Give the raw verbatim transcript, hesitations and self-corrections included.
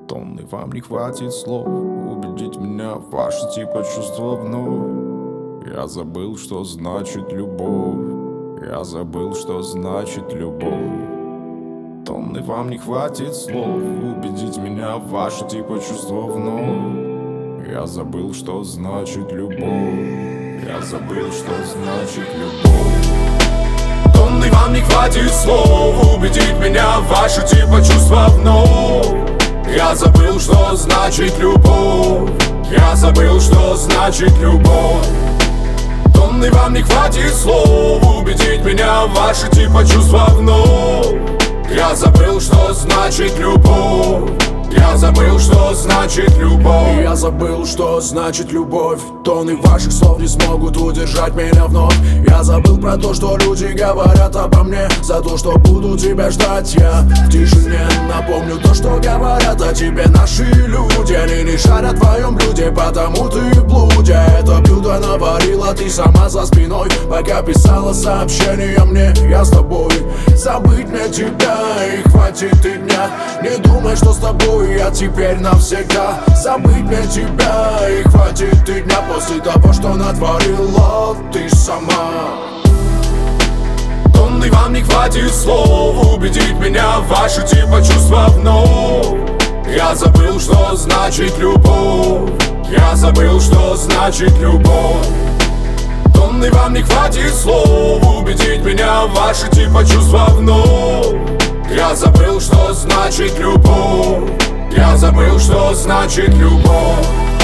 Тонны вам не хватит слов убедить меня в ваши типа чувства вновь. Я забыл, что значит любовь. Я забыл, что значит любовь. Тонны вам не хватит слов убедить меня в ваши типа чувства вновь. Я забыл, что значит любовь. Я забыл, что значит любовь. Тонны вам не хватит слов убедить меня в ваши типа чувства вновь. Я забыл, что значит любовь. Я забыл, что значит любовь. Тонны вам не хватит слов убедить меня в ваши типа чувства вновь. Я забыл, что значит любовь. Я забыл, что значит любовь. Я забыл, что значит любовь. Тонны ваших слов не смогут удержать меня вновь. Я забыл про то, что люди говорят обо мне. За то, что буду тебя ждать я в тишине. Напомню то, что говорят о тебе наши люди. Они не шарят в твоем блюде, потому ты в блуде. Это блюдо наварила ты сама за спиной, пока писала сообщение мне. Я с тобой. Забыть мне тебя и хватит и дня. Не думай, что с тобой я теперь навсегда. Забыть мне тебя и хватит и дня. После того, что натворила ты сама. Тонны вам не хватит слов убедить меня в ваши типа чувства вновь. Я забыл, что значит любовь. Я забыл, что значит любовь. Тонны вам не хватит слов убедить меня в ваши типа чувства вновь. Я забыл, что значит любовь. Я забыл, что значит любовь.